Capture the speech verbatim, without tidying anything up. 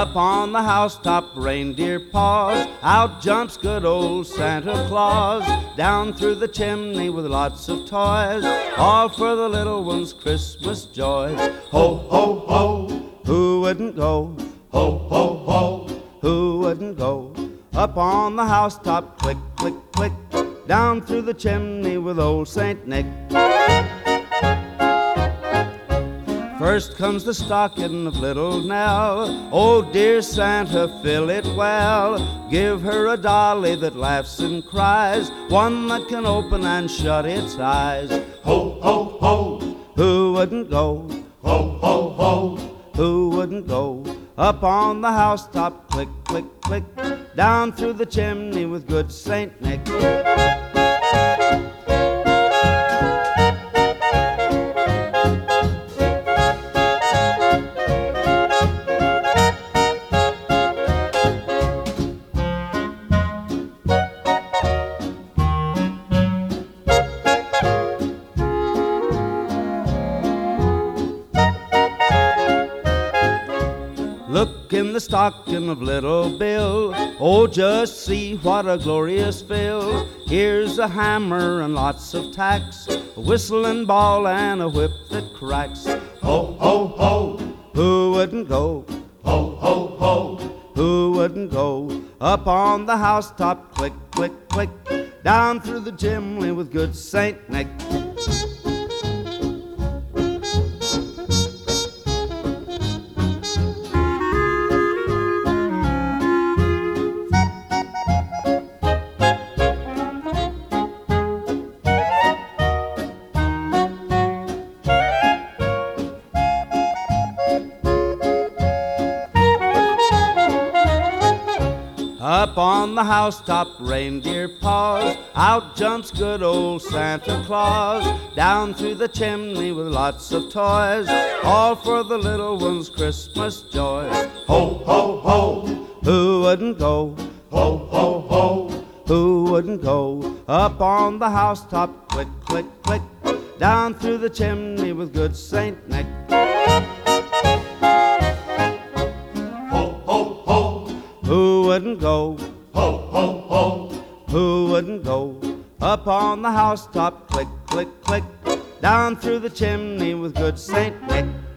Up on the housetop, reindeer paws. Out jumps good old Santa Claus. Down through the chimney with lots of toys, all for the little ones' Christmas joys. Ho, ho, ho, who wouldn't go? Ho, ho, ho, who wouldn't go? Up on the housetop, click, click, click. Down through the chimney with old Saint Nick. First comes the stocking of little Nell. Oh, dear Santa, fill it well. Give her a dolly that laughs and cries, one that can open and shut its eyes. Ho, ho, ho, who wouldn't go? Ho, ho, ho, who wouldn't go? Up on the housetop, click, click, click. Down through the chimney with good Saint Nick. Look in the stocking of little Bill. Oh, just see what a glorious fill. Here's a hammer and lots of tacks, a whistle and ball and a whip that cracks. Ho, ho, ho, who wouldn't go? Ho, ho, ho, who wouldn't go? Up on the housetop, click, click, click. Down through the chimney with good Saint Nick. Up on the housetop, reindeer paws. Out jumps good old Santa Claus. Down through the chimney with lots of toys, all for the little ones' Christmas joys. Ho, ho, ho, who wouldn't go? Ho, ho, ho, who wouldn't go? Up on the housetop, click, click, click. Down through the chimney with good Saint Nick. Who wouldn't go? Ho, ho, ho, who wouldn't go? Up on the housetop, click, click, click. Down through the chimney with good Saint Nick.